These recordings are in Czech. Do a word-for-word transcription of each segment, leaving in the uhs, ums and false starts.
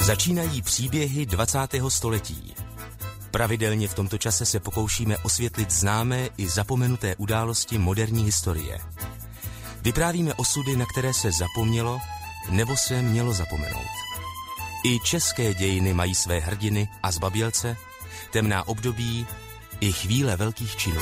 Začínají příběhy dvacátého století. Pravidelně v tomto čase se pokoušíme osvětlit známé i zapomenuté události moderní historie. Vyprávíme osudy, na které se zapomnělo nebo se mělo zapomenout. I české dějiny mají své hrdiny a zbabělce, temná období i chvíle velkých činů.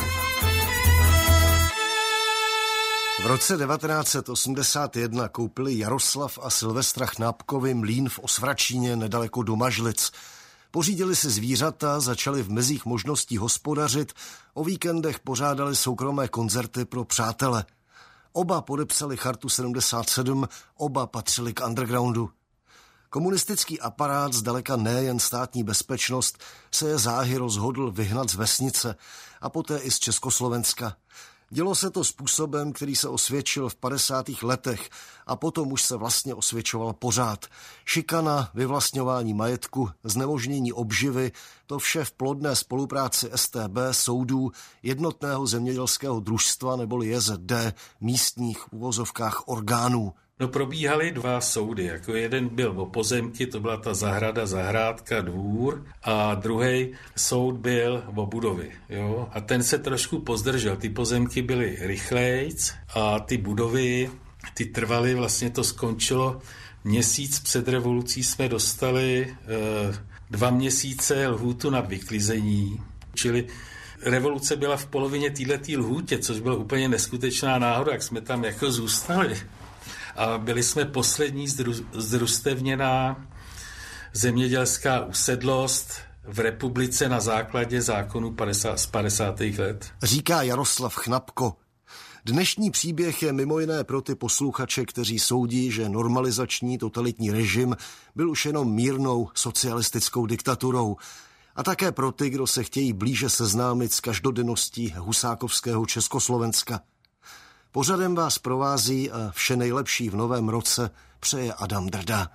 V roce devatenáct set osmdesát jedna koupili Jaroslav a Silvestra Chnápkovi mlýn v Osvračíně nedaleko Domažlic. Pořídili si zvířata, začali v mezích možností hospodařit, o víkendech pořádali soukromé koncerty pro přátele. Oba podepsali Chartu sedmdesát sedm, oba patřili k undergroundu. Komunistický aparát, zdaleka nejen státní bezpečnost, se je záhy rozhodl vyhnat z vesnice a poté i z Československa. Dělo se to způsobem, který se osvědčil v padesátých letech a potom už se vlastně osvědčoval pořád. Šikana, vyvlastňování majetku, znemožnění obživy, to vše v plodné spolupráci S T B, soudů, jednotného zemědělského družstva neboli J Z D, místních uvozovkách orgánů. No, probíhaly dva soudy, jako jeden byl o pozemky, to byla ta zahrada, zahrádka, dvůr, a druhý soud byl o budovy, jo, a ten se trošku pozdržel, ty pozemky byly rychlejc a ty budovy, ty trvaly, vlastně to skončilo měsíc před revolucí, jsme dostali eh, dva měsíce lhůtu na vyklizení, čili revoluce byla v polovině téhletý lhůtě, což byla úplně neskutečná náhoda, jak jsme tam jako zůstali. A byli jsme poslední združstevněná zemědělská usedlost v republice na základě zákonů z padesátých let. Říká Jaroslav Chnapko. Dnešní příběh je mimo jiné pro ty posluchače, kteří soudí, že normalizační totalitní režim byl už jenom mírnou socialistickou diktaturou. A také pro ty, kdo se chtějí blíže seznámit s každodenností husákovského Československa. Pořadem vás provází a vše nejlepší v novém roce přeje Adam Drda.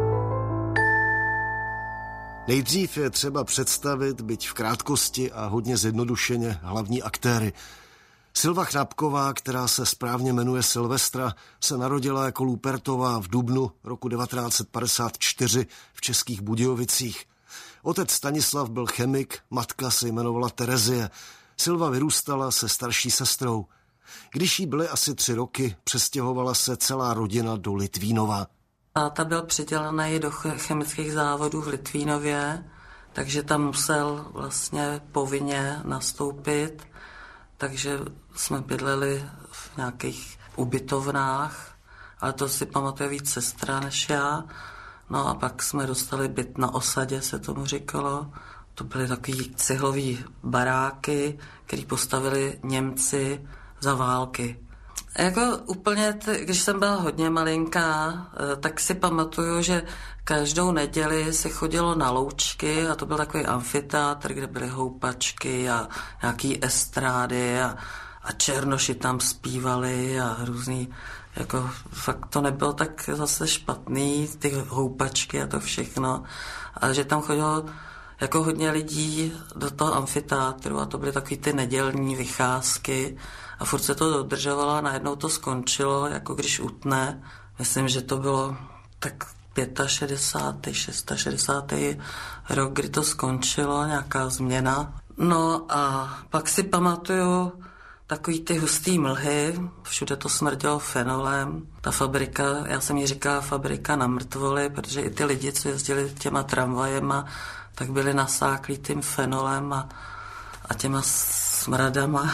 Nejdřív je třeba představit, byť v krátkosti a hodně zjednodušeně, hlavní aktéry. Silva Chnápková, která se správně jmenuje Silvestra, se narodila jako Lupertová v dubnu roku devatenáct set padesát čtyři v Českých Budějovicích. Otec Stanislav byl chemik, matka se jmenovala Terezie. Silva vyrůstala se starší sestrou. Když jí byly asi tři roky, přestěhovala se celá rodina do Litvínova. Táta byl přidělený do chemických závodů v Litvínově, takže tam musel vlastně povinně nastoupit, takže jsme bydleli v nějakých ubytovnách, ale to si pamatuje víc sestra než já. No a pak jsme dostali byt na osadě, se tomu říkalo. To byly takový cihlový baráky, který postavili Němci za války. Jako úplně, když jsem byla hodně malinká, tak si pamatuju, že každou neděli se chodilo na loučky a to byl takový amfiteátr, kde byly houpačky a nějaký estrády a, a černoši tam zpívali a různý, jako fakt to nebylo tak zase špatný, ty houpačky a to všechno, ale že tam chodilo jako hodně lidí do toho amfiteátru a to byly takový ty nedělní vycházky a furt se to dodržovalo a najednou to skončilo, jako když utne. Myslím, že to bylo tak šedesátý pátý, šedesátý šestý rok, kdy to skončilo, nějaká změna. No a pak si pamatuju takový ty hustý mlhy, všude to smrdělo fenolem. Ta fabrika, já jsem jí říkala fabrika na mrtvoly, protože i ty lidi, co jezdili těma tramvajema, tak byli nasáklí tím fenolem a, a těma smradama.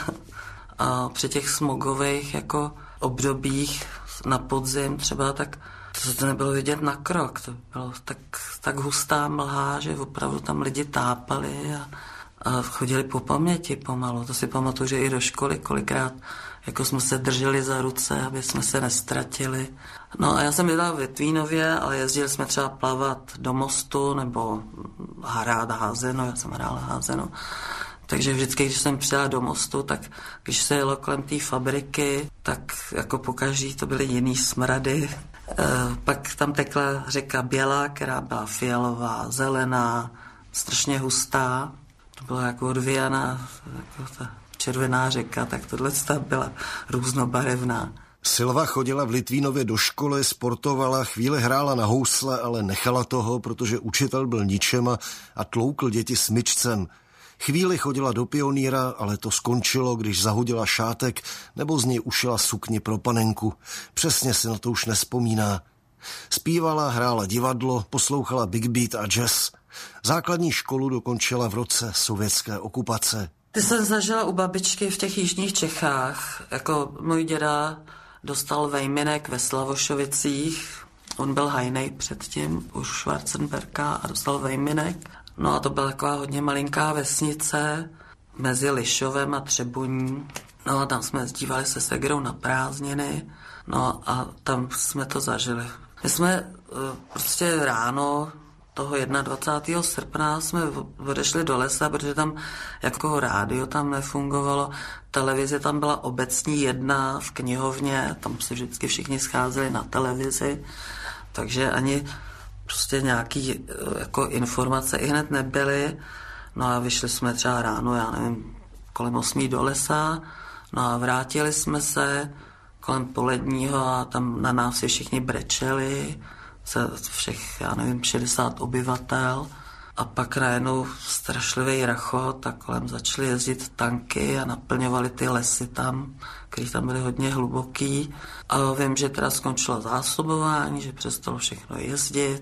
A při těch smogových jako obdobích na podzim třeba, tak to, to nebylo vidět na krok. To bylo tak, tak hustá mlha, že opravdu tam lidi tápali a, a chodili po paměti pomalu. To si pamatuju, že i do školy kolikrát jako jsme se drželi za ruce, aby jsme se nestratili. No a já jsem byla v Litvínově, ale jezdili jsme třeba plavat do mostu nebo hrát házeno, já jsem hrála házeno. Takže vždycky, když jsem přijela do mostu, tak když se jelo kolem té fabriky, tak jako pokaždý to byly jiný smrady. E, pak tam tekla řeka Běla, která byla fialová, zelená, strašně hustá. To byla jako odvíjaná, jako ta červená řeka, tak tohle byla různobarevná. Silva chodila v Litvínově do školy, sportovala, chvíli hrála na housle, ale nechala toho, protože učitel byl ničema a tloukl děti smyčcem. Chvíli chodila do pionýra, ale to skončilo, když zahodila šátek nebo z něj ušila sukni pro panenku. Přesně si na to už nespomíná. Zpívala, hrála divadlo, poslouchala big beat a jazz. Základní školu dokončila v roce sovětské okupace. Ty jsem zažila u babičky v těch jižních Čechách. Jako můj děda dostal vejminek ve Slavošovicích. On byl hajnej předtím u Schwarzenberka a dostal vejminek. No a to byla taková hodně malinká vesnice mezi Lišovem a Třebuní. No a tam jsme zdívali se segrou na prázdniny. No a tam jsme to zažili. My jsme prostě ráno toho dvacátého prvního srpna jsme odešli do lesa, protože tam jako rádio tam nefungovalo, televize tam byla obecní jedna v knihovně, tam se vždycky všichni scházeli na televizi, takže ani prostě nějaký jako informace i hned nebyly. No a vyšli jsme třeba ráno, já nevím, kolem osmí do lesa, no a vrátili jsme se kolem poledního a tam na nás si všichni brečeli, se všech, já nevím, šedesát obyvatel a pak najednou strašlivý rachot a kolem začaly jezdit tanky a naplňovali ty lesy tam, které tam byly hodně hluboký. A vím, že teda skončilo zásobování, že přestalo všechno jezdit.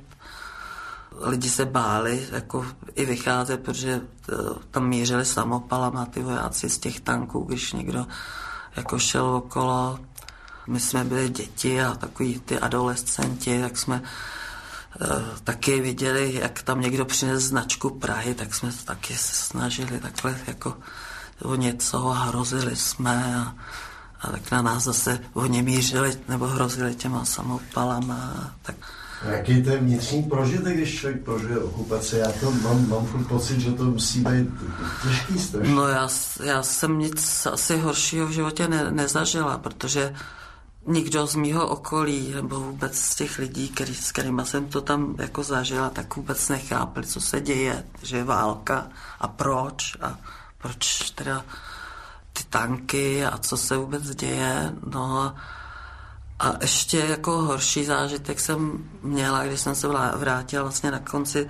Lidi se báli jako i vycházet, protože tam mířili samopalama ty vojáci z těch tanků, když někdo jako šel okolo. My jsme byli děti a takový ty adolescenti, tak jsme uh, taky viděli, jak tam někdo přines značku Prahy, tak jsme taky se snažili takhle jako o něco a hrozili jsme a, a tak na nás zase oni mířili nebo hrozili těma samopalama. Tak. Jaký to je vnitřní prožitek, když člověk prožije okupaci? Já to mám, mám furt pocit, že to musí být těžký strašně. No já, já jsem nic asi horšího v životě ne, nezažila, protože nikdo z mýho okolí, nebo vůbec z těch lidí, který, s kterýma jsem to tam jako zažila, tak vůbec nechápali, co se děje, že je válka a proč a proč teda ty tanky a co se vůbec děje. No a, a ještě jako horší zážitek jsem měla, když jsem se vrátila vlastně na konci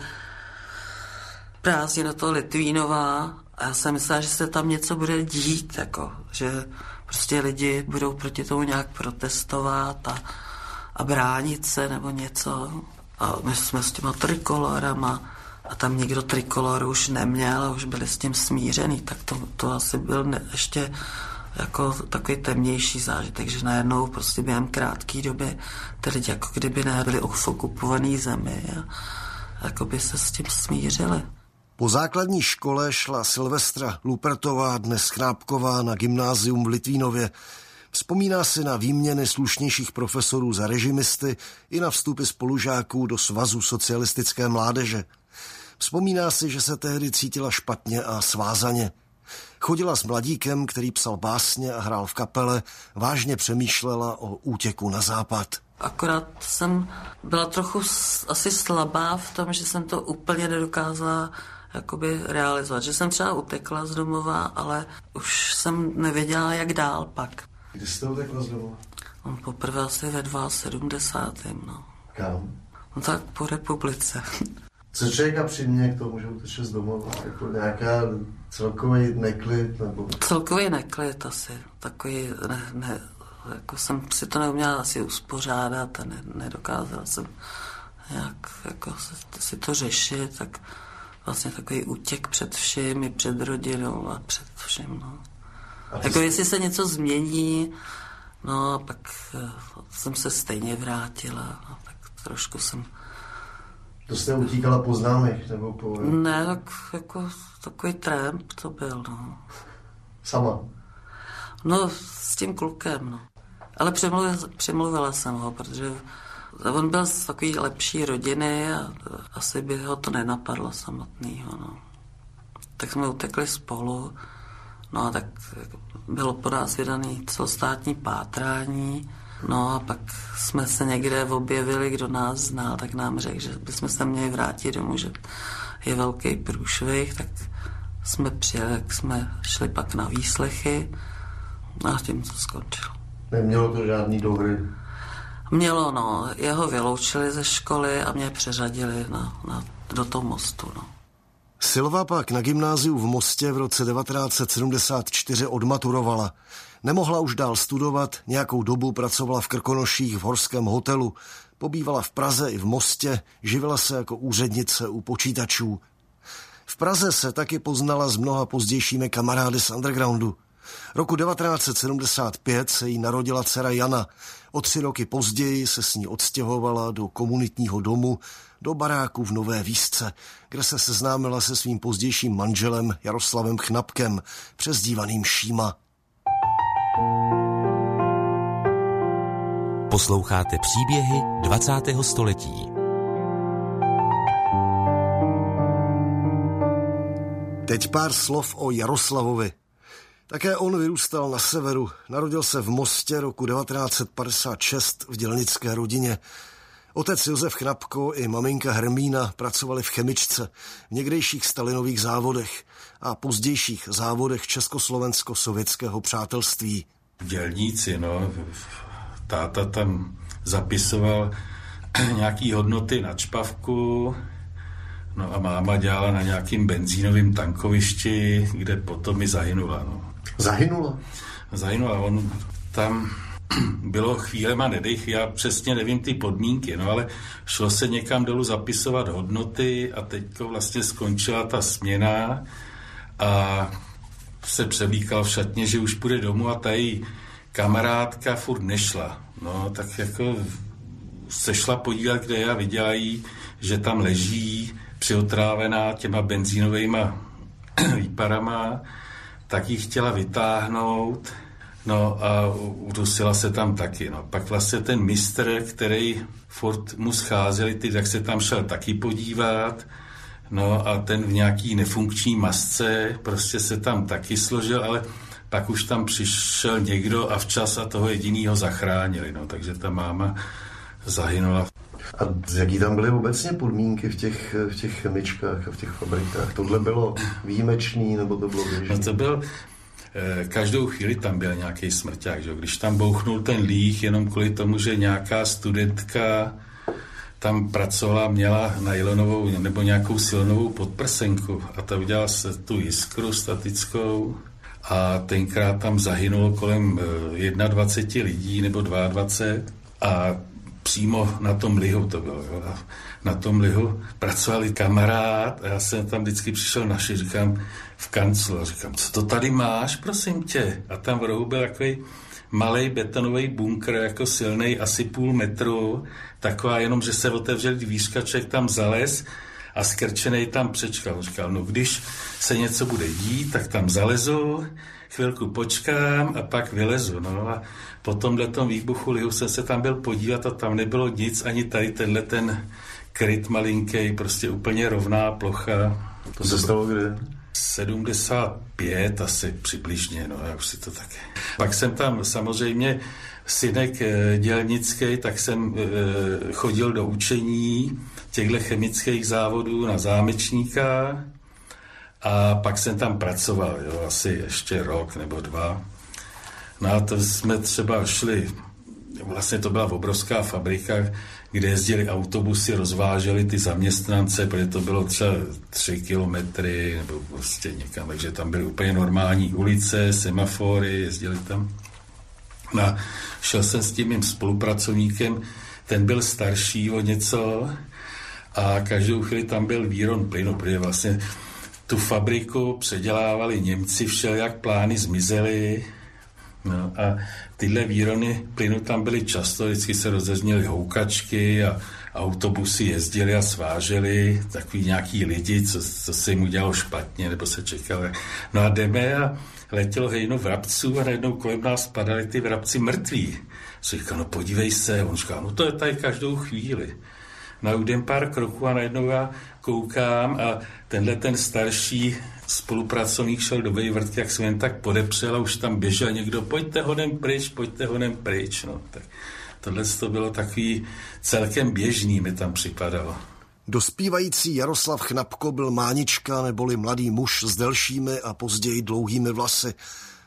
prázdnin do toho Litvínova a já jsem myslela, že se tam něco bude dít, jako, že prostě lidi budou proti tomu nějak protestovat a, a bránit se nebo něco. A my jsme s těma trikolorama a tam nikdo trikolor už neměl a už byli s tím smířený, tak to, to asi byl ne, ještě jako takový temnější zážitek, že najednou prostě během krátké doby ty lidi jako kdyby nebyli v okupovaný zemi a jako by se s tím smířili. Po základní škole šla Silvestra Lupertová, dnes Knápková, na gymnázium v Litvínově. Vzpomíná si na výměny slušnějších profesorů za režimisty i na vstupy spolužáků do Svazu socialistické mládeže. Vzpomíná si, že se tehdy cítila špatně a svázaně. Chodila s mladíkem, který psal básně a hrál v kapele, vážně přemýšlela o útěku na západ. Akorát jsem byla trochu asi slabá v tom, že jsem to úplně nedokázala jakoby realizovat. Že jsem třeba utekla z domova, ale už jsem nevěděla, jak dál pak. Kdy jste utekla z domova? No, poprvé asi ve sedmdesátém druhém No. Kam? No tak po republice. Co člověka přiměje k tomu, že uteče z domova? Jako nějaká celkový neklid? Nebo... Celkový neklid asi. Takový, ne, ne, jako jsem si to neuměla asi uspořádat a ne, nedokázala jsem nějak jako si to řešit, tak vlastně takový útěk před vším i před rodinou a před vším, no. Jako jestli se něco změní, no a pak jsem se stejně vrátila a tak trošku jsem... To jste utíkala po známých, nebo po... Ne, tak jako takový tramp to byl, no. Sama? No, s tím klukem, no. Ale přemluvila, přemluvila jsem ho, protože on byl z takový lepší rodiny a asi by ho to nenapadlo samotnýho, no. Tak jsme utekli spolu, no a tak bylo po nás vydaný celostátní pátrání, no a pak jsme se někde objevili, kdo nás znal, tak nám řekl, že bychom se měli vrátit domů, že je velký průšvih, tak jsme přijeli, tak jsme šli pak na výslechy a tím to skončilo. Nemělo to žádný dohry? Mělo, no. Jeho vyloučili ze školy a mě přeřadili na, na, do toho mostu, no. Silva pak na gymnáziu v Mostě v roce devatenáct set sedmdesát čtyři odmaturovala. Nemohla už dál studovat, nějakou dobu pracovala v Krkonoších v horském hotelu, pobývala v Praze i v Mostě, živila se jako úřednice u počítačů. V Praze se taky poznala s mnoha pozdějšími kamarády z undergroundu. Roku devatenáct set sedmdesát pět se jí narodila dcera Jana. O tři roky později se s ní odstěhovala do komunitního domu, do baráku v Nové Výsce, kde se seznámila se svým pozdějším manželem Jaroslavem Chnapkem, přezdívaným Šíma. Posloucháte příběhy dvacátého století. Teď pár slov o Jaroslavovi. Také on vyrůstal na severu. Narodil se v Mostě roku devatenáct set padesát šest v dělnické rodině. Otec Josef Chnapko i maminka Hermína pracovali v chemičce, v někdejších Stalinových závodech a pozdějších závodech Československo-sovětského přátelství. Dělníci, no. Táta tam zapisoval nějaký hodnoty na čpavku, no a máma dělala na nějakým benzínovém tankovišti, kde potom i zahynula, no. Zahynula? Zahynula, on tam bylo chvílema nedech, já přesně nevím ty podmínky, no ale šlo se někam dolů zapisovat hodnoty a teďko vlastně skončila ta směna a se převlíkal v šatně, že už půjde domů a ta její kamarádka furt nešla. No tak jako se šla podívat, kde já viděla jí, že tam leží přiotrávená těma benzínovejma výparama, tak ji chtěla vytáhnout, no a udusila se tam taky. No. Pak vlastně ten mistr, který furt mu scházeli, ty, tak se tam šel taky podívat, no a ten v nějaký nefunkční masce prostě se tam taky složil, ale pak už tam přišel někdo a včas a toho jedinýho zachránili, no, takže ta máma zahynula. A jaký tam byly obecně podmínky v těch, v těch chemičkách a v těch fabrikách? Tohle bylo výjimečný, nebo to bylo běžný? No to byl, eh, každou chvíli tam byl nějaký smrťák, že? Když tam bouchnul ten líh jenom kvůli tomu, že nějaká studentka tam pracovala, měla nylonovou nebo nějakou silonovou podprsenku a ta udělala se tu jiskru statickou a tenkrát tam zahynulo kolem eh, dvacet jedna lidí nebo dvacet dva a přímo na tom lihu to bylo. Jo. A na tom lihu pracovali kamarád a já jsem tam vždycky přišel naši, říkám, v kanclu. A říkám, co to tady máš, prosím tě? A tam v rohu byl takový malej betonový bunkr, jako silnej, asi půl metru, taková jenom, že se otevřel dvířka, člověk tam zalez a skrčenej tam přečkal. Říkal, no když se něco bude dít, tak tam zalezu, chvilku počkám a pak vylezu. No a po tomhletom výbuchu lihu jsem se tam byl podívat a tam nebylo nic, ani tady tenhle ten kryt malinký, prostě úplně rovná plocha. To se stalo kdy? sedmdesát pět asi přibližně, no já už si to také. Pak jsem tam samozřejmě synek dělnický, tak jsem e, chodil do učení těchto chemických závodů na zámečníka a pak jsem tam pracoval, jo, asi ještě rok nebo dva. No a to jsme třeba šli, vlastně to byla obrovská fabrika, kde jezdili autobusy, rozváželi ty zaměstnance, protože to bylo třeba tři kilometry nebo prostě někam, takže tam byly úplně normální ulice, semafory, jezdili tam. No a šel jsem s tím mým spolupracovníkem, ten byl starší o něco a každou chvíli tam byl výron plynu, protože vlastně tu fabriku předělávali Němci, všelijak plány zmizely. No a tyhle výrony plynu tam byly často, vždycky se rozezněly houkačky a autobusy jezdili a sváželi takový nějaký lidi, co, co se jim udělalo špatně, nebo se čekali. No a jdeme a letělo hejno vrabců a najednou kolem nás padaly ty vrabci mrtví. Říkal, no podívej se, on říkal, no to je tady každou chvíli. No a jdem pár kroků a najednou já koukám a tenhle ten starší spolupracovník šel do vejvrtky, jak jsem jen tak podepřel a už tam běžel někdo, pojďte honem pryč, pojďte honem pryč. No, tak tohle to bylo takový celkem běžný, mi tam připadalo. Dospívající Jaroslav Chnapko byl mánička neboli mladý muž s delšími a později dlouhými vlasy.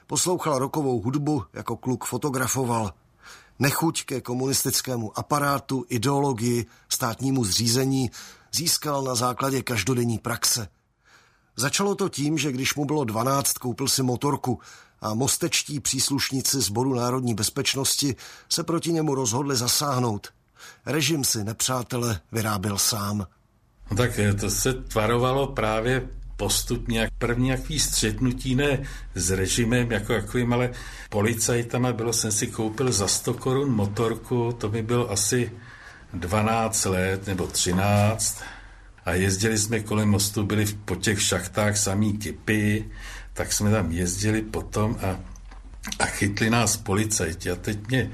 Poslouchal rockovou hudbu, jako kluk fotografoval. Nechuť ke komunistickému aparátu, ideologii, státnímu zřízení získal na základě každodenní praxe. Začalo to tím, že když mu bylo dvanáct, koupil si motorku a mostečtí příslušníci Sboru národní bezpečnosti se proti němu rozhodli zasáhnout. Režim si nepřátele vyráběl sám. No tak to se tvarovalo právě postupně. První jaký střetnutí ne s režimem jako jakým, ale policajtama. Bylo, jsem si koupil za sto korun motorku, to mi bylo asi dvanáct let nebo třináct. A jezdili jsme kolem mostu, byli po těch šachtách samý kipy, tak jsme tam jezdili potom a, a chytli nás policajti. A teď mě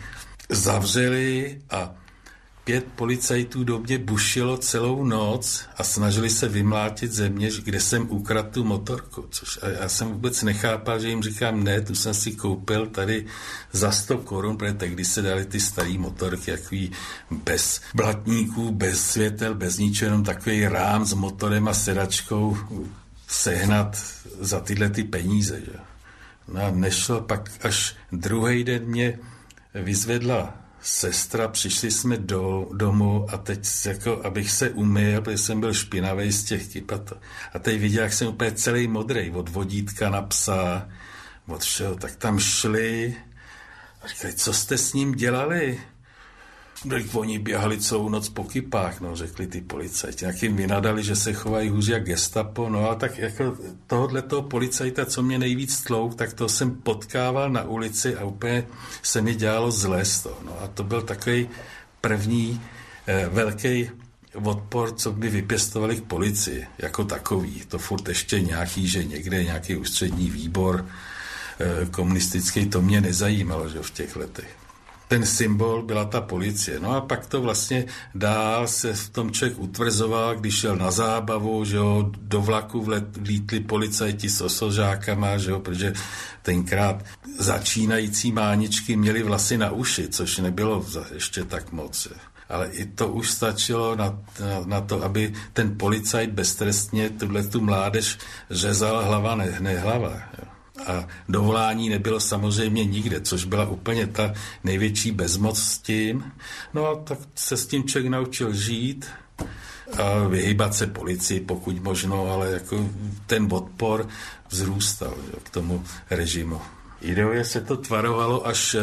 zavřeli a pět policajtů do mě bušilo celou noc a snažili se vymlátit ze mě, kde jsem ukradl tu motorku. Což a já jsem vůbec nechápal, že jim říkám, ne, tu jsem si koupil tady za sto korun, protože tehdy se dali ty starý motorky, jaký bez blatníků, bez světel, bez ničeho, jenom takový rám s motorem a sedačkou sehnat za tyhle ty peníze. Že? No a nešlo, pak až druhý den mě vyzvedla sestra, přišli jsme do domu a teď, jako, abych se umyl, protože jsem byl špinavý z těch kyp a to. A teď viděl, jak jsem úplně celý modrej, od vodítka na psa, od všeho, tak tam šli a říkali, co jste s ním dělali? Tak oni běhali celou noc po kypách, no, řekli ty policajti. Jak jim vynadali, že se chovají hůř jak gestapo, no a tak jako tohohletoho policajta, co mě nejvíc tlouk, tak to jsem potkával na ulici a úplně se mi dělalo zle z toho. No a to byl takový první eh, velký odpor, co by vypěstovali k policii, jako takový. To furt ještě nějaký, že někde nějaký ústřední výbor eh, komunistický, to mě nezajímalo, že v těch letech. Ten symbol byla ta policie. No a pak to vlastně dál se v tom člověk utvrzoval, když šel na zábavu, že jo, do vlaku vlítli policajti s osožákama, že jo, protože tenkrát začínající máničky měli vlasy na uši, což nebylo ještě tak moc. Ale i to už stačilo na, na, na to, aby ten policajt beztrestně tuhletu mládež řezal hlava, ne, ne hlava, jo. A dovolání nebylo samozřejmě nikde, což byla úplně ta největší bezmoc s tím. No a tak se s tím člověk naučil žít a vyhýbat se policii, pokud možno, ale jako ten odpor vzrůstal, jo, k tomu režimu. Ideově se to tvarovalo až e,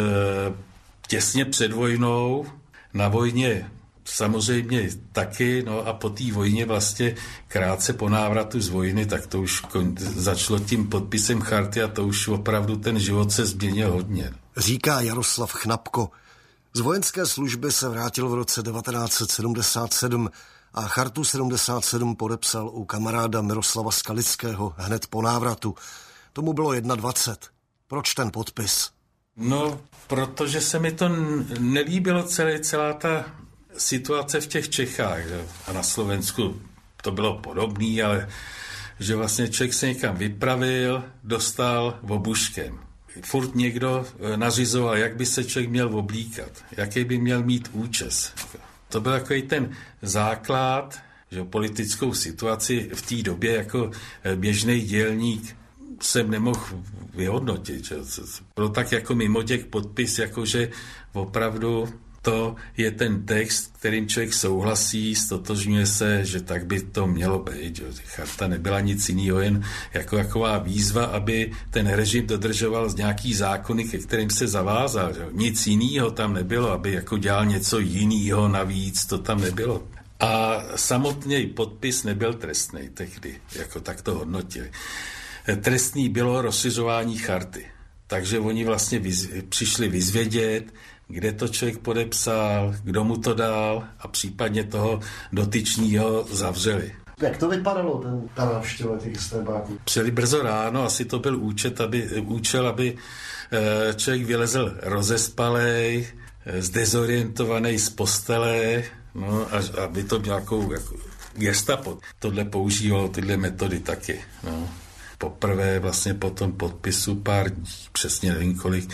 těsně před vojnou, na vojně samozřejmě taky, no a po té vojně vlastně krátce po návratu z vojny, tak to už kon, začalo tím podpisem charty a to už opravdu ten život se změnil hodně. Říká Jaroslav Chnapko. Z vojenské služby se vrátil v roce devatenáct set sedmdesát sedm a chartu sedmdesát sedm podepsal u kamaráda Miroslava Skalického hned po návratu. Tomu bylo dvacet jedna. Proč ten podpis? No, protože se mi to nelíbilo celé, celá ta situace v těch Čechách, že? A na Slovensku to bylo podobný, ale že vlastně člověk se někam vypravil, dostal obuškem. Furt někdo nařizoval, jak by se člověk měl oblíkat, jaký by měl mít účes. To byl takový ten základ, že politickou situaci v té době jako běžný dělník jsem nemohl vyhodnotit. Že? Bylo tak jako mimo těch podpis, jakože opravdu to je ten text, kterým člověk souhlasí, stotožňuje se, že tak by to mělo být. Že? Charta nebyla nic jiného, jen jako taková výzva, aby ten režim dodržoval z nějaký zákony, ke kterým se zavázal. Že? Nic jiného tam nebylo, aby jako dělal něco jiného navíc, to tam nebylo. A samotný podpis nebyl trestný tehdy, jako tak to hodnotili. Trestný bylo rozšiřování charty. Takže oni vlastně vyz, přišli vyzvědět, kde to člověk podepsal, kdo mu to dal a případně toho dotyčního zavřeli. Jak to vypadalo, ten, ta návštěva těch stébáků? Přijeli brzo ráno, asi to byl účet, aby, účel, aby e, člověk vylezl rozespalej, e, zdezorientovaný z postele, no, a, aby to měl jako, jako gestapo. Tohle používalo tyhle metody taky. No. Poprvé vlastně po tom podpisu pár dní, přesně nevím kolik,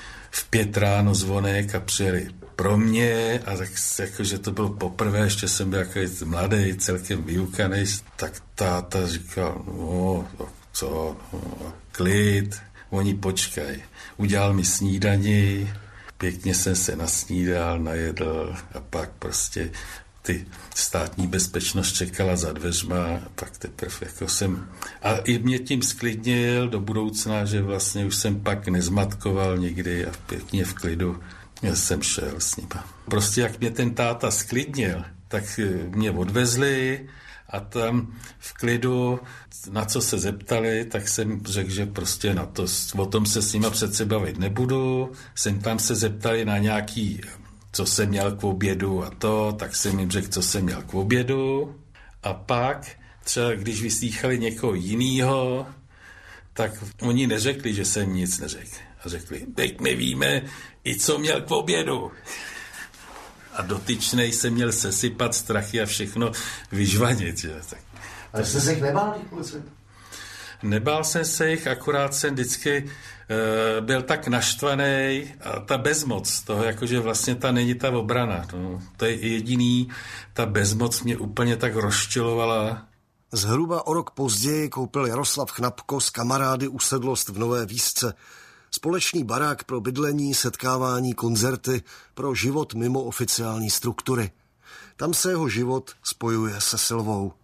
v pět ráno zvonek a přijeli pro mě a tak jako, že to bylo poprvé, ještě jsem byl jako mladý, celkem vyukaný, tak táta říkal, no, co, no, klid, oni počkaj. Udělal mi snídani, pěkně jsem se nasnídal, najedl a pak prostě ty státní bezpečnost čekala za dveřma a pak teprve jako jsem... A i mě tím sklidnil do budoucna, že vlastně už jsem pak nezmatkoval nikdy a pěkně v klidu jsem šel s nima. Prostě jak mě ten táta sklidnil, tak mě odvezli a tam v klidu, na co se zeptali, tak jsem řekl, že prostě na to, o tom se s nima přece bavit nebudu. Jsem tam se zeptali na nějaký, co jsem měl k obědu a to, tak jsem jim řekl, co jsem měl k obědu. A pak třeba, když vyslýchali někoho jinýho, tak oni neřekli, že jsem nic neřekl. A řekli, teď my víme i co měl k obědu. A dotyčnej se měl sesypat strachy a všechno vyžvanit. Že? Tak, ale jste se jich nebál, těch policajtů? Nebál jsem se jich, akorát jsem vždycky e, byl tak naštvaný a ta bezmoc toho, jakože vlastně ta není ta obrana. No, to je jediný, ta bezmoc mě úplně tak rozčilovala. Zhruba o rok později koupil Jaroslav Chnapko s kamarády usedlost v Nové Výsce. Společný barák pro bydlení, setkávání, koncerty, pro život mimo oficiální struktury. Tam se jeho život spojuje se Silvou.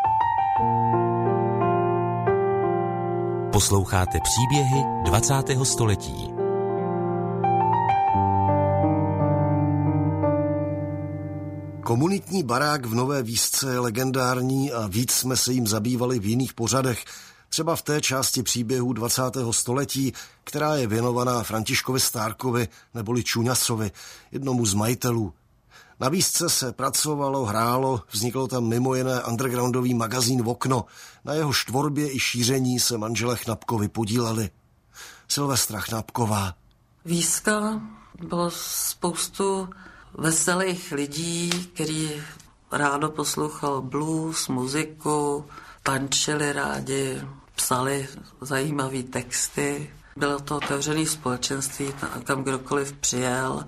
Posloucháte příběhy dvacátého století. Komunitní barák v Nové Výsce je legendární a víc jsme se jim zabývali v jiných pořadech, třeba v té části příběhů dvacátého století, která je věnovaná Františkovi Stárkovi neboli Čuňasovi, jednomu z majitelů. Na Výsce se pracovalo, hrálo, vzniklo tam mimo jiné undergroundový magazín Okno. Na jeho tvorbě i šíření se manželé Chnapkovi podíleli. Silvestra Chnapková. Výska bylo spoustu veselých lidí, který rádo poslouchal blues, muziku, tančili rádi, psali zajímavé texty. Bylo to otevřené společenství, kam kdokoliv přijel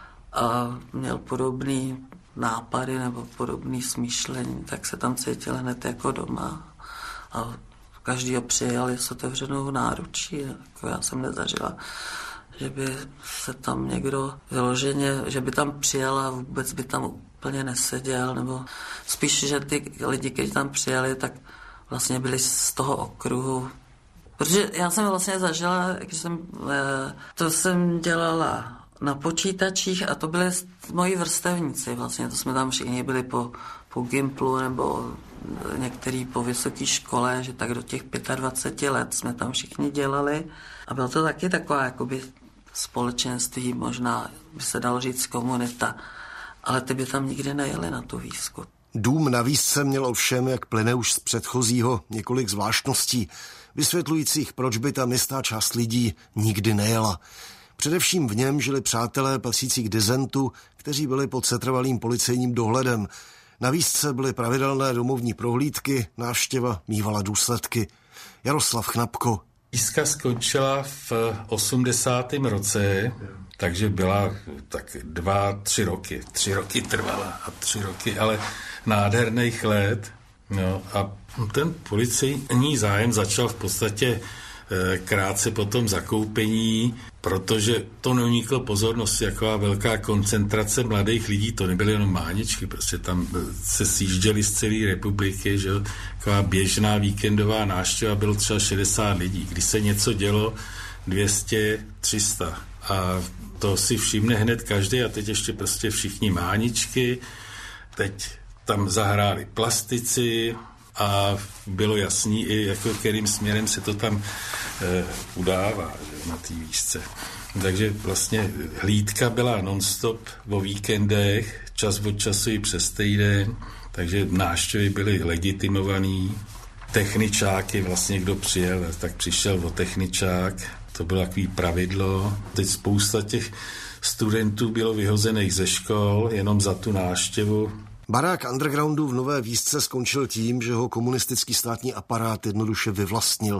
a měl podobný nápady nebo podobný smýšlení, tak se tam cítil hned jako doma. A každý ho přijel s otevřenou náručí, jako já jsem nezažila, že by se tam někdo vyloženě, že by tam přijel a vůbec by tam úplně neseděl, nebo spíš, že ty lidi, kteří tam přijeli, tak vlastně byli z toho okruhu. Protože já jsem vlastně zažila, když jsem, to jsem dělala na počítačích a to byli moji vrstevníci vlastně, to jsme tam všichni byli po, po Gimplu nebo některý po vysoké škole, že tak do těch dvacet pět let jsme tam všichni dělali a bylo to taky taková jakoby společenství, možná by se dalo říct komunita, ale ty by tam nikdy nejeli na tu výzku. Dům na Výsce měl ovšem, jak plyne už z předchozího, několik zvláštností, vysvětlujících, proč by tam jistá část lidí nikdy nejela. Především v něm žili přátelé patřící k dizentu, kteří byli pod setrvalým policejním dohledem. Na Výsce byly pravidelné domovní prohlídky, návštěva mívala důsledky. Jaroslav Chnapko. Výzka skončila v osmdesátém roce, takže byla tak dva, tři roky. Tři roky trvala a tři roky, ale nádherných let. No, a ten policejní zájem začal v podstatě krátce po tom zakoupení, protože to neuniklo pozornosti, jaková velká koncentrace mladých lidí, to nebyly jenom máničky, prostě tam se sjížděli z celé republiky, že taková běžná víkendová návštěva bylo třeba šedesát lidí, když se něco dělo dvě stě, tři sta a to si všimne hned každý a teď ještě prostě všichni máničky, teď tam zahráli plastici a bylo jasný i jako kterým směrem se to tam e, udává, že, na té výšce. Takže vlastně hlídka byla non-stop o víkendech, čas od času i přes týden, takže návštěvy byly legitimovaný. Techničáky, vlastně kdo přijel, tak přišel o techničák, to bylo takový pravidlo. Teď spousta těch studentů bylo vyhozených ze škol jenom za tu návštěvu. Barák undergroundu v Nové Výsce skončil tím, že ho komunistický státní aparát jednoduše vyvlastnil.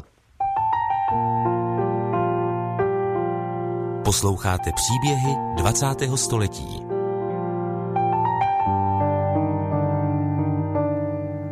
Posloucháte příběhy dvacátého století. Po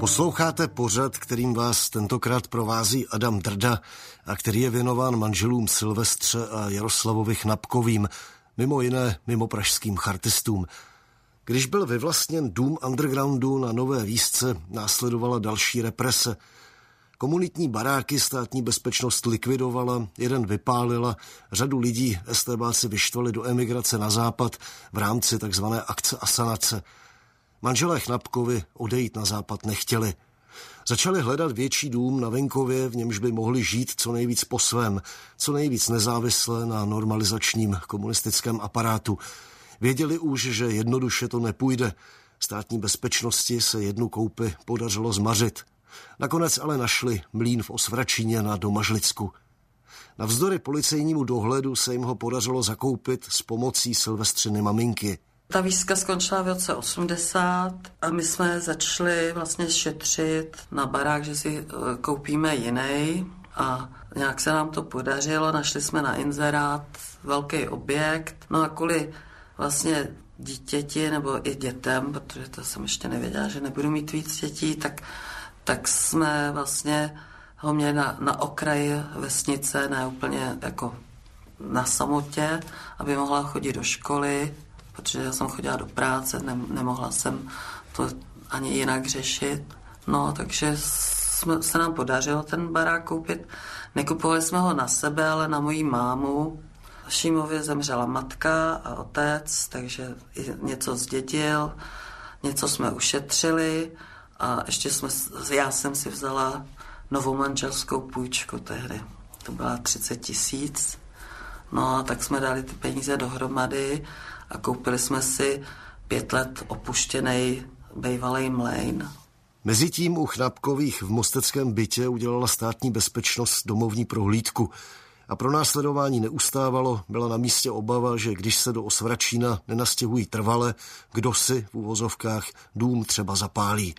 Posloucháte pořad, kterým vás tentokrát provází Adam Drda a který je věnován manželům Silvestře a Jaroslavovi Chnapkovým, mimo jiné mimo pražským chartistům. Když byl vyvlastněn dům undergroundu na Nové Výsce, následovala další represe. Komunitní baráky státní bezpečnost likvidovala, jeden vypálila, řadu lidí estébáci vyštvali do emigrace na západ v rámci takzvané akce asanace. Manželé Chnapkovi odejít na západ nechtěli. Začali hledat větší dům na venkově, v němž by mohli žít co nejvíc po svém, co nejvíc nezávisle na normalizačním komunistickém aparátu. Věděli už, že jednoduše to nepůjde. Státní bezpečnosti se jednu koupi podařilo zmařit. Nakonec ale našli mlýn v Osvračíně na Domažlicku. Navzdory policejnímu dohledu se jim ho podařilo zakoupit s pomocí Silvestřiny maminky. Ta výzka skončila v roce osmdesát a my jsme začali vlastně šetřit na barák, že si koupíme jiný a nějak se nám to podařilo. Našli jsme na inzerát velký objekt. No a kvůli vlastně dítěti nebo i dětem, protože to jsem ještě nevěděla, že nebudu mít víc dětí, tak, tak jsme vlastně ho měli na, na okraji vesnice, ne úplně jako na samotě, aby mohla chodit do školy, protože já jsem chodila do práce, ne, nemohla jsem to ani jinak řešit. No, takže jsme, se nám podařilo ten barák koupit. Nekupovali jsme ho na sebe, ale na moji mámu. Šímově zemřela matka a otec, takže něco zdědil, něco jsme ušetřili a ještě jsme, já jsem si vzala novou manželskou půjčku tehdy. To byla třicet tisíc. No a tak jsme dali ty peníze dohromady a koupili jsme si pět let opuštěnej bejvalej mlejn. Mezitím u Chnapkových v mosteckém bytě udělala státní bezpečnost domovní prohlídku. A pro následování neustávalo, byla na místě obava, že když se do Osvračína nenastěhují trvale, kdo si v uvozovkách dům třeba zapálí.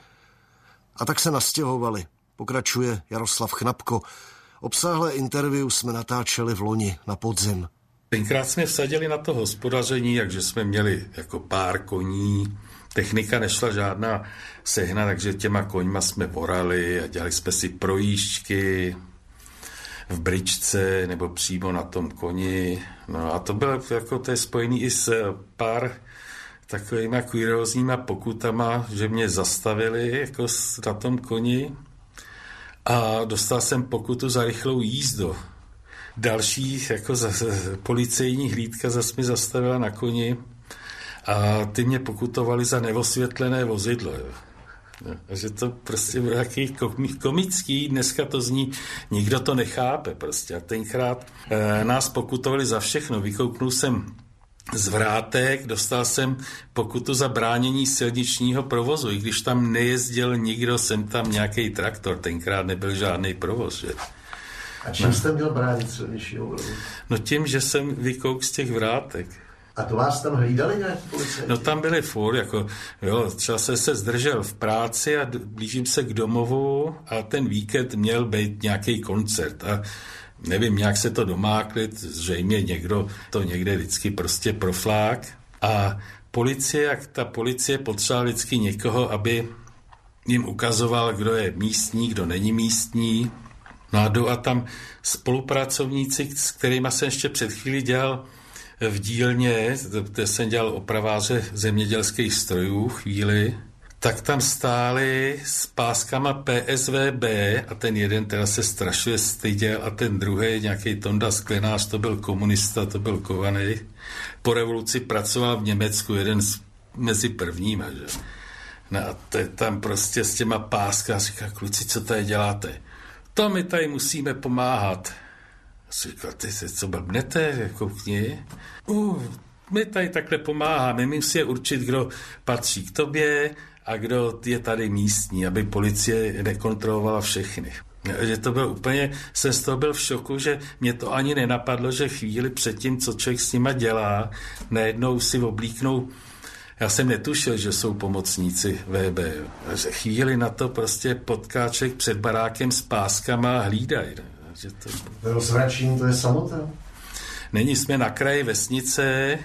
A tak se nastěhovali, pokračuje Jaroslav Chnapko. Obsáhlé interview jsme natáčeli v loni na podzim. Tenkrát jsme vsadili na to hospodaření, takže jsme měli jako pár koní. Technika nešla žádná sehna, takže těma koňma jsme vorali a dělali jsme si projížďky v bričce nebo přímo na tom koni. No a to bylo jako to je spojený i s pár takovýma kuriózníma pokutama, že mě zastavili jako na tom koni a dostal jsem pokutu za rychlou jízdu. Další jako za, policejní hlídka zase mi zastavila na koni a ty mě pokutovali za neosvětlené vozidlo. Jo. Takže to prostě bylo takový komický, dneska to zní, nikdo to nechápe prostě. A tenkrát e, nás pokutovali za všechno. Vykouknul jsem z vrátek, dostal jsem pokutu za bránění silničního provozu, i když tam nejezdil nikdo, jsem tam nějaký traktor, tenkrát nebyl žádný provoz. Že? A čím no. jste měl bránit silničního provozu? No tím, že jsem vykouk z těch vrátek. A to vás tam hlídali nějaký policajti? No tam byli furt, jako, jo, třeba se se zdržel v práci a blížím se k domovu a ten víkend měl být nějaký koncert a nevím, nějak se to domákli, zřejmě někdo to někde vždycky prostě proflák a policie, jak ta policie potřeba vždycky někoho, aby jim ukazoval, kdo je místní, kdo není místní. No a jdu a tam spolupracovníci, s kterými jsem ještě před chvílí dělal v dílně, kde jsem dělal opraváře zemědělských strojů chvíli, tak tam stáli s páskama P S V B a ten jeden teda se strašně styděl a ten druhý, nějaký Tonda Sklenář, to byl komunista, to byl kovaný. Po revoluci pracoval v Německu, jeden z, mezi prvníma, že? No a to tam prostě s těma páska a říká, kluci, co tady děláte? To my tady musíme pomáhat. A říkal, ty se co blbnete, koukni. Uh, my tady takhle pomáháme, my musíme určit, kdo patří k tobě a kdo je tady místní, aby policie nekontrolovala všechny. Že to byl úplně, jsem z toho byl v šoku, že mě to ani nenapadlo, že chvíli před tím, co člověk s nima dělá, najednou si oblíknou. Já jsem netušil, že jsou pomocníci V B. Že chvíli na to prostě potká člověk před barákem s páskama a hlídají. To... Rozvračím, to je samota? Není, jsme na kraji vesnice,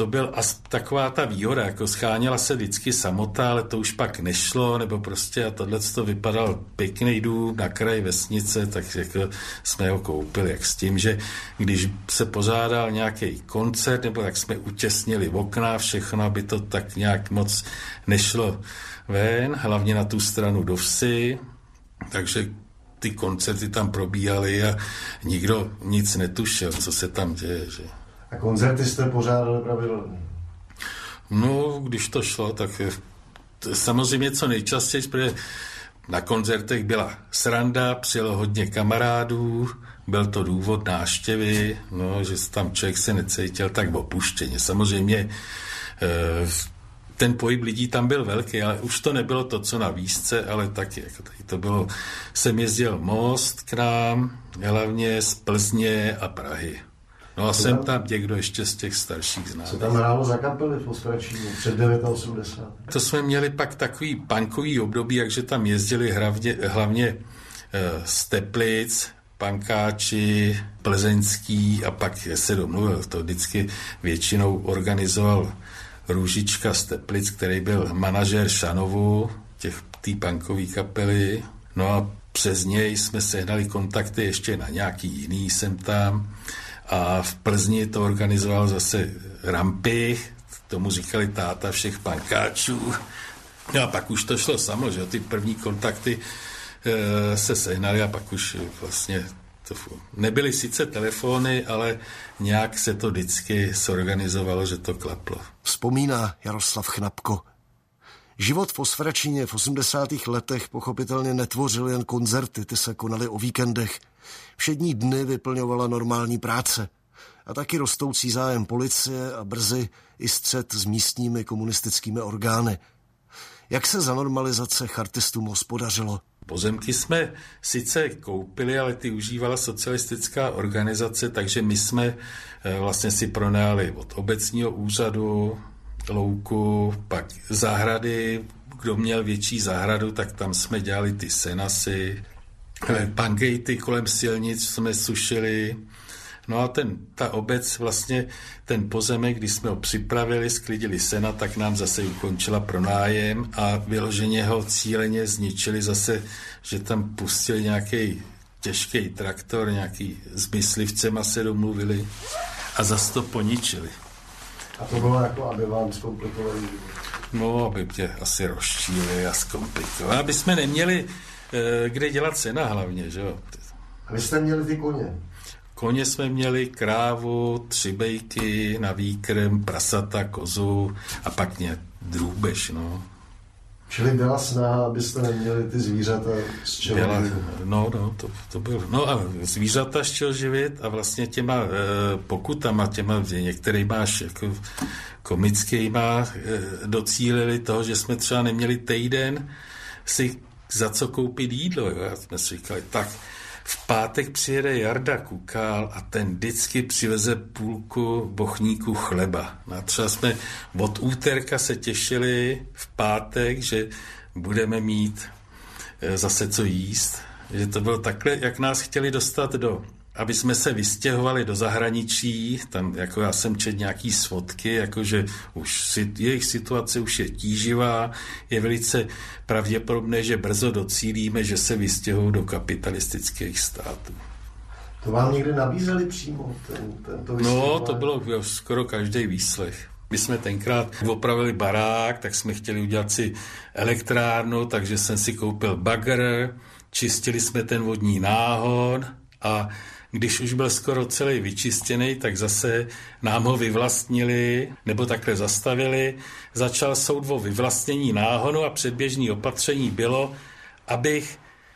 to byl as, taková ta výhoda, jako scháněla se vždycky samota, ale to už pak nešlo, nebo prostě a tohle to vypadal pěkný dům na kraji vesnice, tak jako jsme ho koupili, jak s tím, že když se pořádal nějaký koncert, nebo jak jsme utěsnili okna, všechno, aby to tak nějak moc nešlo ven, hlavně na tu stranu do vsi, takže ty koncerty tam probíhaly a nikdo nic netušil, co se tam děje, že... A koncerty jste pořádali pravidelně? No, když to šlo, tak je, to samozřejmě co nejčastěji, protože na koncertech byla sranda, přijelo hodně kamarádů, byl to důvod návštěvy, no, že tam člověk se necítil tak opuštěně. Samozřejmě ten pohyb lidí tam byl velký, ale už to nebylo to, co na výšce, ale taky. Jako tady to bylo, jsem jezdil most k nám, hlavně z Plzně a Prahy. No a co jsem tam, tam někdo ještě z těch starších známých. Co tam hrálo za kapely v Osvědčíně před osmdesát devět? To jsme měli pak takový punkový období, jakže tam jezdili hlavně, hlavně e, z Teplic, pankáči, plzeňský a pak se domluvil. To vždycky většinou organizoval Růžička z Teplic, který byl manažer Šanovu, těch tý punkové kapely. No a přes něj jsme sehnali kontakty ještě na nějaký jiný jsem tam. A v Plzni to organizoval zase Rampy, tomu říkali táta všech pankáčů. No a pak už to šlo samo, že ty první kontakty e, se sehnaly a pak už vlastně to nebyly sice telefony, ale nějak se to vždycky zorganizovalo, že to klaplo. Vzpomíná Jaroslav Chnapko. Život v Osvědčíně v osmdesátých letech pochopitelně netvořil jen koncerty, ty se konaly o víkendech. Všední dny vyplňovala normální práce a taky rostoucí zájem policie a brzy i střet s místními komunistickými orgány. Jak se za normalizace chartistům hospodařilo? Pozemky jsme sice koupili, ale ty užívala socialistická organizace, takže my jsme vlastně si pronajali od obecního úřadu louku, pak zahrady, kdo měl větší zahradu, tak tam jsme dělali ty senasy, pangejty kolem silnic jsme sušili. No a ten, ta obec vlastně, ten pozemek, když jsme ho připravili, sklidili sena, tak nám zase ukončila pronájem a vyloženě ho cíleně zničili zase, že tam pustili nějaký těžký traktor, nějaký s myslivcema se domluvili a zase to poničili. A to bylo jako, aby vám zkomplikovali? No, aby tě asi rozčíli a zkomplikovali. Aby jsme neměli e, kde dělat sena hlavně, že jo. A vy jste měli ty koně? Koně jsme měli, krávu, tři bejky na výkrm, prasata, kozu a pak mě drůbež, no. Čili byla snaha, abyste neměli ty zvířata z čeho byla, No, no, to, to bylo. No a zvířata z čeho živit a vlastně těma e, pokutama, těma některý máš jako komickýma e, docílili toho, že jsme třeba neměli týden si za co koupit jídlo. Jo? A jsme si říkali, tak v pátek přijede Jarda Kukál a ten vždycky přiveze půlku bochníku chleba. No a třeba jsme od úterka se těšili v pátek, že budeme mít zase co jíst. Že to bylo takhle, jak nás chtěli dostat do, aby jsme se vystěhovali do zahraničí, tam jako já jsem četl nějaký svodky, jakože už si, jejich situace už je tíživá, je velice pravděpodobné, že brzo docílíme, že se vystěhují do kapitalistických států. To vám někdy nabízeli přímo? Ten, tento no, to bylo jo, skoro každý výslech. My jsme tenkrát opravili barák, tak jsme chtěli udělat si elektrárnu, takže jsem si koupil bagr, čistili jsme ten vodní náhon a když už byl skoro celý vyčistěný, tak zase nám ho vyvlastnili, nebo takhle zastavili. Začal soud o vyvlastnění náhonu a předběžné opatření bylo, abych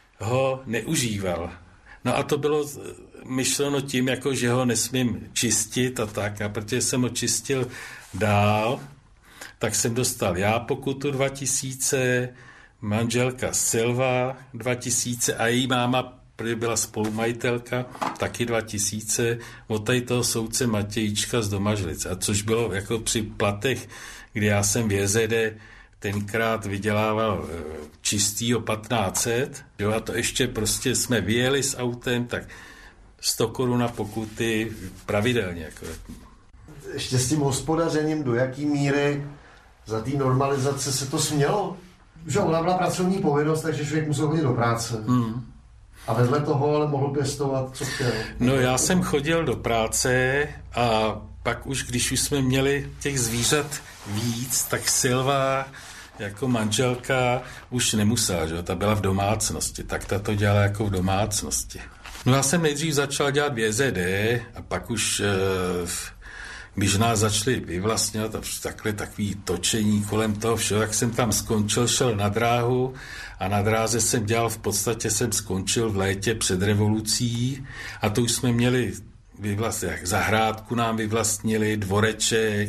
ho neužíval. No a to bylo myšleno tím, jako že ho nesmím čistit a tak. A protože jsem ho čistil dál, tak jsem dostal já pokutu dva tisíce, manželka Silva dva tisíce a její máma, protože byla spolumajitelka, taky dva tisíce, od tady toho soudce Matějíčka z Domažlic. A což bylo jako při platech, kdy já jsem v J Z D tenkrát vydělával čistý o patnáct set, jo, a to ještě prostě jsme vyjeli s autem, tak sto korun na pokuty pravidelně. Jako. ještě s tím hospodařením, do jaký míry za té normalizace se to smělo? Že ona byla pracovní povinnost, takže člověk musel chodit do práce. Hmm. A vedle toho ale mohl pěstovat, co chtěl. No já jsem chodil do práce a pak už, když už jsme měli těch zvířat víc, tak Silva jako manželka už nemusela, že? Ta byla v domácnosti, tak ta to dělala jako v domácnosti. No já jsem nejdřív začal dělat v J Z D a pak už, když nás začali vyvlastňovat a takhle takový točení kolem toho všeho, jak jsem tam skončil, šel na dráhu a na dráze jsem dělal, v podstatě jsem skončil v létě před revolucí a to už jsme měli vyvlastnit, jak zahrádku nám vyvlastnili, dvoreček.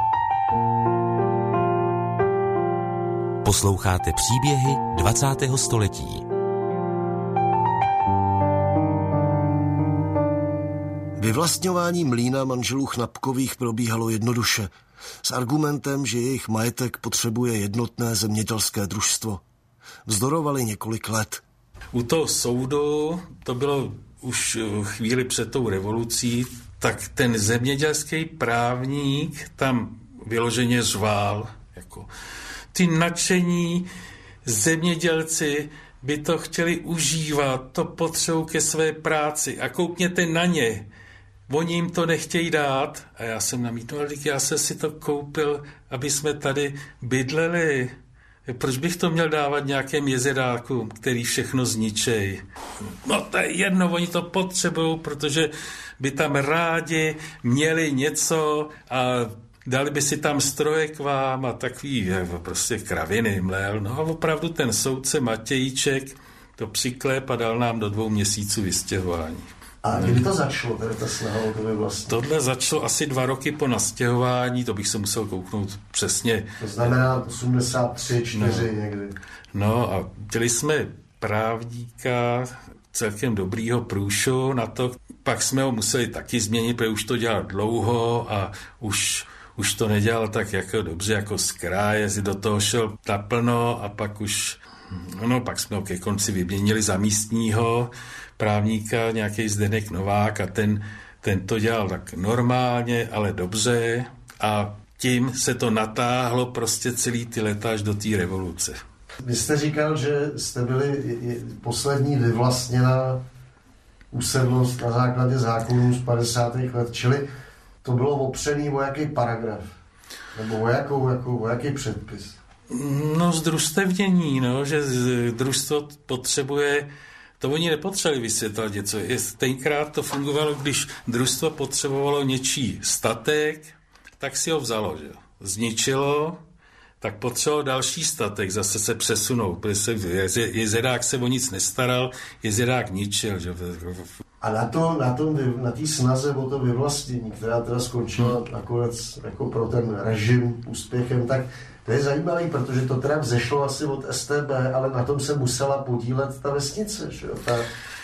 Posloucháte příběhy dvacátého století. Vyvlastňování mlýna manželů Chnapkových probíhalo jednoduše, s argumentem, že jejich majetek potřebuje jednotné zemědělské družstvo. Vzdorovali několik let. U toho soudu, to bylo už chvíli před tou revolucí, tak ten zemědělský právník tam vyloženě řval. Jako ty nadšení zemědělci by to chtěli užívat, to potřebují ke své práci a koukněte na ně. Oni jim to nechtějí dát. A já jsem namítnul, já jsem si to koupil, aby jsme tady bydleli. Proč bych to měl dávat nějakým jezerákům, který všechno zničej? No to je jedno, oni to potřebují, protože by tam rádi měli něco a dali by si tam stroje k vám a takový prostě kraviny mlél. No a opravdu ten soudce Matějíček to přiklép a dal nám do dvou měsíců vystěhování. A kdy to začalo, tady ta snaha o to vlastně? Tohle začalo asi dva roky po nastěhování, to bych se musel kouknout přesně. To znamená osmdesát tři, čtyři no. někdy. No a chtěli jsme právníka celkem dobrýho průšu na to, pak jsme ho museli taky změnit, protože už to dělal dlouho a už, už to nedělal tak jako dobře, jako z kraje, si do toho šel naplno a pak už, no pak jsme ho ke konci vyměnili za místního právníka, nějaký Zdeněk Novák a ten, ten to dělal tak normálně, ale dobře a tím se to natáhlo prostě celý ty leta až do té revoluce. Vy jste říkal, že jste byli poslední vyvlastněná usedlost na základě zákonů z padesátých let, čili to bylo opřený o jaký paragraf? Nebo o, jakou, jako, o jaký předpis? No združstevnění, no, že družstvo potřebuje. To oni nepotřebovali vysvětlit něco. Tenkrát to fungovalo, když družstvo potřebovalo něčí statek, tak si ho vzalo, že? Zničilo, tak potřebovalo další statek, zase se přesunou, protože jezerák se o nic nestaral, jezerák ničil, že? A na to, na tom, na té snaze o to vyvlastnění, která teda skončila hmm. nakonec jako pro ten režim úspěchem, tak to je zajímavé, protože to teda vzešlo asi od S T B, ale na tom se musela podílet ta vesnice, že jo? Ta...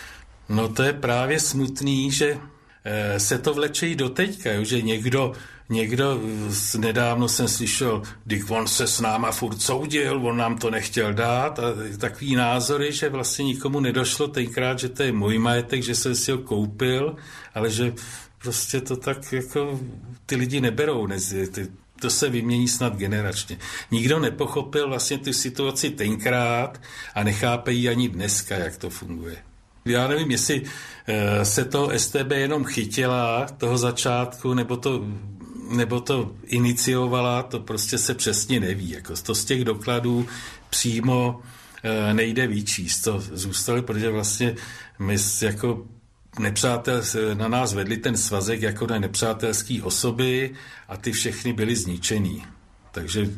No to je právě smutný, že e, se to vleče i doteďka, jo? Že někdo, někdo, nedávno jsem slyšel, když on se s náma furt soudil, on nám to nechtěl dát a takový názory, že vlastně nikomu nedošlo tenkrát, že to je můj majetek, že jsem si ho koupil, ale že prostě to tak jako ty lidi neberou, ne, ty, to se vymění snad generačně. Nikdo nepochopil vlastně tu situaci tenkrát a nechápe ji ani dneska, jak to funguje. Já nevím, jestli e, se to S T B jenom chytila toho začátku, nebo to, nebo to iniciovala, to prostě se přesně neví. Jako to z těch dokladů přímo e, nejde vyčíst. To zůstalo, protože vlastně my jako nepřátel na nás vedli ten svazek jako na nepřátelské osoby a ty všechny byly zničený. Takže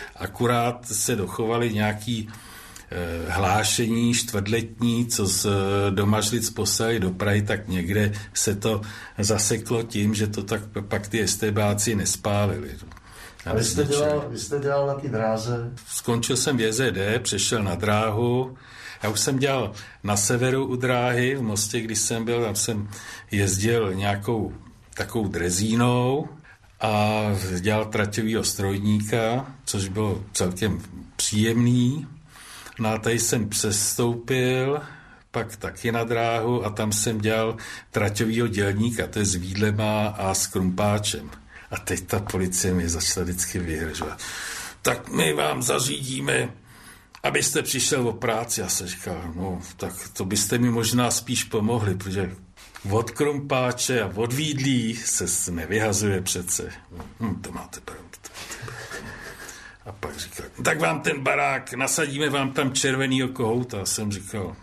akurát se dochovaly nějaký e, hlášení čtvrtletní, co z Domažlic poslali do Prahy, tak někde se to zaseklo tím, že to tak pak ty STBáci nespálili. A vy jste, dělal, vy jste dělal na té dráze? Skončil jsem v J Z D, přešel na dráhu. Já už jsem dělal na severu u dráhy, v Mostě, když jsem byl, tam jsem jezdil nějakou takovou drezínou a dělal traťovýho strojníka, což bylo celkem příjemný. No a tady jsem přestoupil, pak taky na dráhu a tam jsem dělal traťovýho dělníka, to je s výdlema a s krumpáčem. A teď ta policie mi začala vždycky vyhrožovat. Tak my vám zařídíme, abyste přišel o práci. Já jsem říkal, no, tak to byste mi možná spíš pomohli, protože od krumpáče a od výdlí se nevyhazuje přece. Hm, to máte pravdu. A pak říkal, tak vám ten barák, nasadíme vám tam červenýho kohouta. A jsem říkal,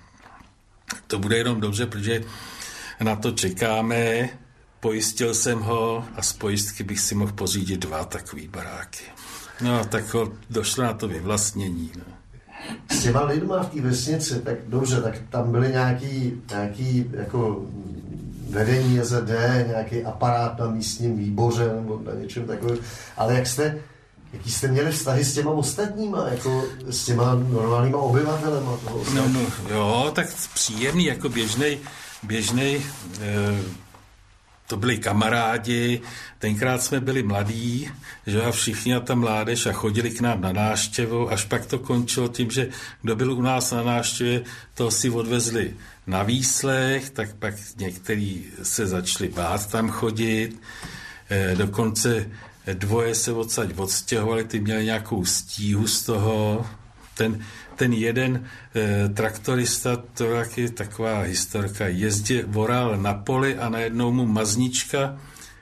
to bude jenom dobře, protože na to čekáme. Pojistil jsem ho a z pojistky bych si mohl pořídit dva takový baráky. No, tak ho, došlo na to vyvlastnění. No. S těma lidma v té vesnici, tak dobře, tak tam byly nějaký, nějaký jako vedení J Z D, nějaký aparát na místním výboře nebo na něčem takovém, ale jak jste, jaký jste měli vztahy s těma ostatníma, jako s těma normálníma obyvatelema toho? No, no, jo, tak příjemný, jako běžnej, běžnej, e, to byli kamarádi, tenkrát jsme byli mladí, že a všichni a ta mládež a chodili k nám na návštěvu, až pak to končilo tím, že kdo byl u nás na návštěvě, toho si odvezli na výslech, tak pak některý se začali bát tam chodit, e, dokonce dvoje se odsaď odstěhovali, ty měli nějakou stíhu z toho. Ten, ten jeden e, traktorista, to je taková historka, jezdil, voral na poli a najednou mu maznička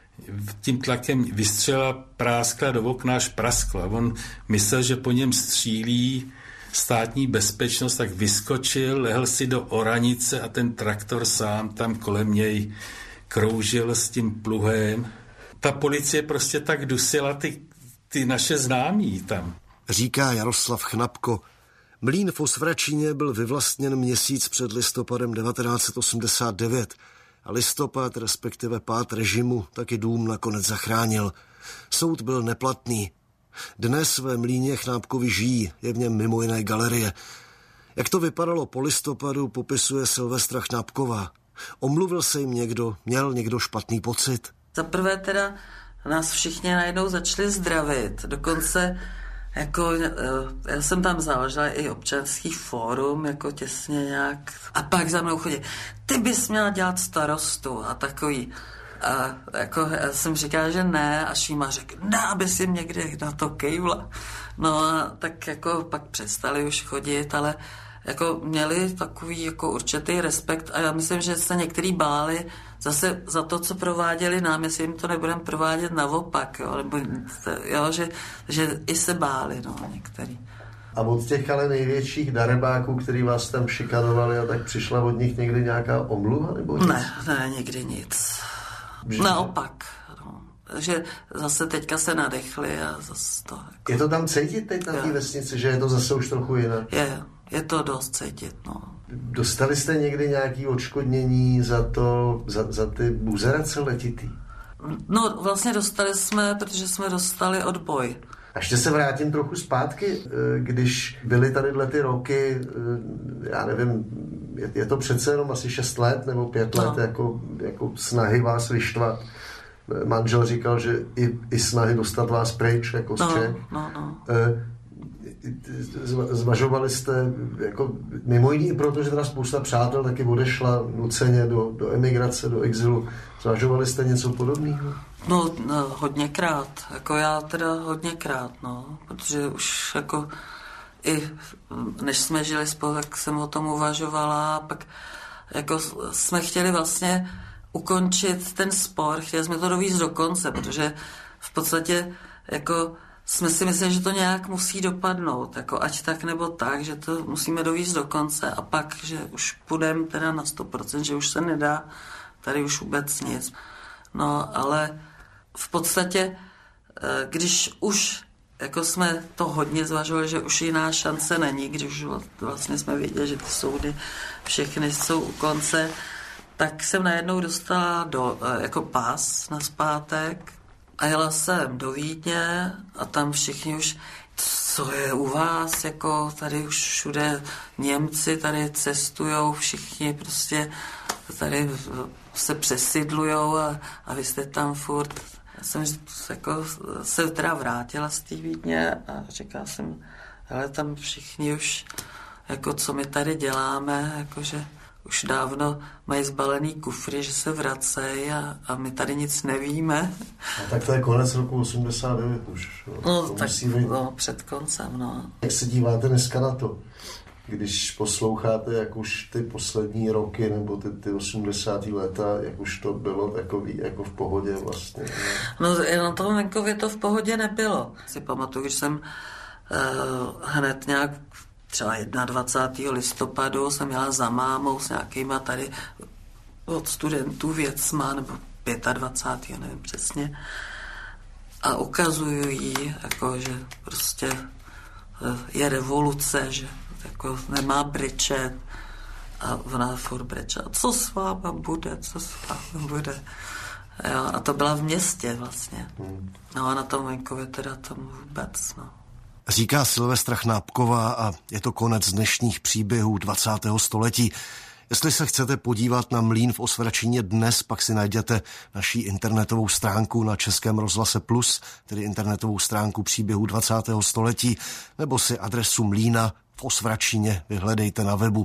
tím tlakem vystřelila, práskla do okna, až praskla. On myslel, že po něm střílí státní bezpečnost, tak vyskočil, lehl si do oranice a ten traktor sám tam kolem něj kroužil s tím pluhem. Ta policie prostě tak dusila ty, ty naše známí tam. Říká Jaroslav Chnapko. Mlýn v Osvračíně byl vyvlastněn měsíc před listopadem devatenáct set osmdesát devět a listopad, respektive pád režimu, taky dům nakonec zachránil. Soud byl neplatný. Dnes ve Mlýně Chnápkovi žijí, je v něm mimo jiné galerie. Jak to vypadalo po listopadu, popisuje Silvestra Chnápková. Omluvil se jim někdo, měl někdo špatný pocit? Za prvé teda nás všichni najednou začali zdravit. Dokonce jako, já jsem tam založila i občanský fórum, jako těsně nějak. A pak za mnou chodí, ty bys měla dělat starostu a takový. A jako já jsem říkala, že ne, a Šíma řekl, ne, aby si někde na to kejvla. No a tak jako pak přestali už chodit, ale jako měli takový jako určitý respekt a já myslím, že se některý báli zase za to, co prováděli nám, jestli jim to nebudeme provádět naopak, jo, nebo, jo, že, že i se báli, no, některý. A od těch ale největších darebáků, který vás tam šikanovali, a tak přišla od nich někdy nějaká omluva, nebo nic? Ne, ne, nikdy nic. Že... Naopak, no. Že zase teďka se nadechli a zase to... Jako... Je to tam cítit teď na té vesnici, že je to zase už trochu jinak? Je, je to dost cítit, no. Dostali jste někdy nějaké odškodnění za to, za, za ty buzerace letitý? No vlastně dostali jsme, protože jsme dostali odboj. A ještě se vrátím trochu zpátky, když byly tadyhle ty roky, já nevím, je, je to přece jenom asi šest let nebo pět let, no. jako, jako snahy vás vyštvat. Manžel říkal, že i, i snahy dostat vás pryč, jako z no, Čech. No, no. Zvažovali jste, jako mimo jiný, protože teda spousta přátel taky odešla nuceně do, do emigrace, do exilu. Zvažovali jste něco podobného? No, no, hodněkrát. Jako já teda hodněkrát, no. Protože už jako i než jsme žili spolu, tak jsem o tom uvažovala a pak jako jsme chtěli vlastně ukončit ten spor, chtěli jsme to dovízt do konce, protože v podstatě jako jsme si mysleli, že to nějak musí dopadnout, jako ať tak nebo tak, že to musíme dovízt do konce a pak, že už půjdeme teda na sto procent, že už se nedá tady už vůbec nic. No, ale v podstatě, když už jako jsme to hodně zvažovali, že už jiná šance není, když vlastně jsme věděli, že ty soudy všechny jsou u konce, tak jsem najednou dostala do, jako pás na zpátek a jela jsem do Vídně a tam všichni už, co je u vás, jako tady už všude Němci tady cestujou, všichni prostě tady se přesidlujou a, a vy jste tam furt. Já jsem jako, se teda vrátila z té Vídně a říkala jsem, ale tam všichni už, jako co my tady děláme, jakože už dávno mají zbalený kufry, že se vracejí a, a my tady nic nevíme. A tak to je konec roku osmdesát devět už. Jo. No, to tak no, před koncem, no. Jak se díváte dneska na to, když posloucháte, jak už ty poslední roky nebo ty, ty osmdesátá léta, jak už to bylo takový jako v pohodě vlastně? No, na tom venkově to v pohodě nebylo. Si pamatuju, když jsem uh, hned nějak třeba dvacátého prvního listopadu jsem jela za mámou s nějakýma tady od studentů věcma, nebo dvacátého pátého nevím přesně. A ukazuju jí, jako, že prostě je revoluce, že jako nemá brečet. A ona furt brečela, co s váma bude, co s váma bude. Jo, a to byla v městě vlastně. No a na tom venkově teda tomu vůbec, no. Říká Silvestra Chnápková a je to konec dnešních příběhů dvacátého století. Jestli se chcete podívat na Mlýn v Osvračíně dnes, pak si najděte naší internetovou stránku na Českém rozhlase Plus, tedy internetovou stránku příběhů dvacátého století, nebo si adresu Mlýna v Osvračíně vyhledejte na webu.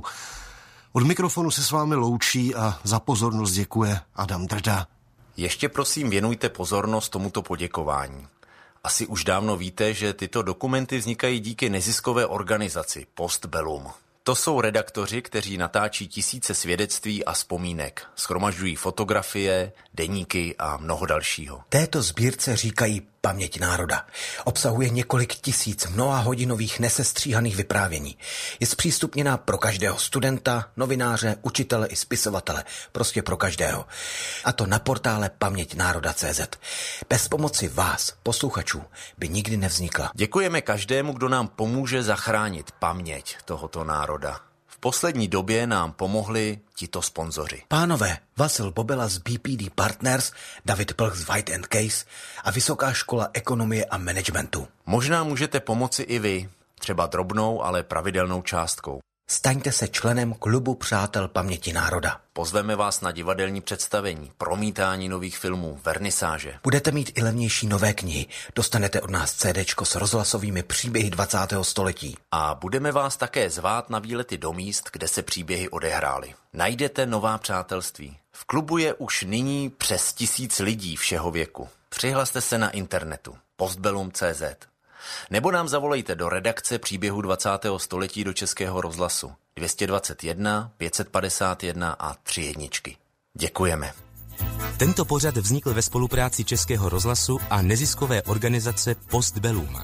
Od mikrofonu se s vámi loučí a za pozornost děkuje Adam Drda. Ještě prosím věnujte pozornost tomuto poděkování. Asi už dávno víte, že tyto dokumenty vznikají díky neziskové organizaci Postbellum. To jsou redaktoři, kteří natáčí tisíce svědectví a vzpomínek, shromažďují fotografie, deníky a mnoho dalšího. Této sbírce říkají Paměť národa. Obsahuje několik tisíc mnohahodinových nesestříhaných vyprávění. Je zpřístupněná pro každého studenta, novináře, učitele i spisovatele. Prostě pro každého. A to na portále paměť národa tečka cé zet. Bez pomoci vás, posluchačů, by nikdy nevznikla. Děkujeme každému, kdo nám pomůže zachránit paměť tohoto národa. V poslední době nám pomohli tito sponzoři. Pánové, Vasil Bobela z bé pé dé Partners, David Plch z White and Case a Vysoká škola ekonomie a managementu. Možná můžete pomoci i vy, třeba drobnou, ale pravidelnou částkou. Staňte se členem klubu přátel paměti národa. Pozveme vás na divadelní představení, promítání nových filmů, vernisáže. Budete mít i levnější nové knihy. Dostanete od nás cédéčko s rozhlasovými příběhy dvacátého století. A budeme vás také zvát na výlety do míst, kde se příběhy odehrály. Najdete nová přátelství. V klubu je už nyní přes tisíc lidí všeho věku. Přihlaste se na internetu postbellum tečka cé zet. Nebo nám zavolejte do redakce příběhu dvacátého století do Českého rozhlasu dvě stě dvacet jedna, pět set padesát jedna a tři jedničky. Děkujeme. Tento pořad vznikl ve spolupráci Českého rozhlasu a neziskové organizace Postbellum.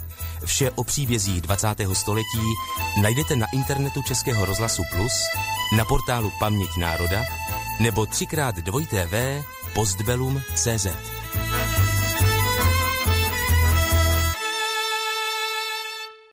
Vše o příbězích dvacátého století najdete na internetu Českého rozhlasu Plus, na portálu Paměť národa nebo třikrát dvojité v postbellum tečka cé zet.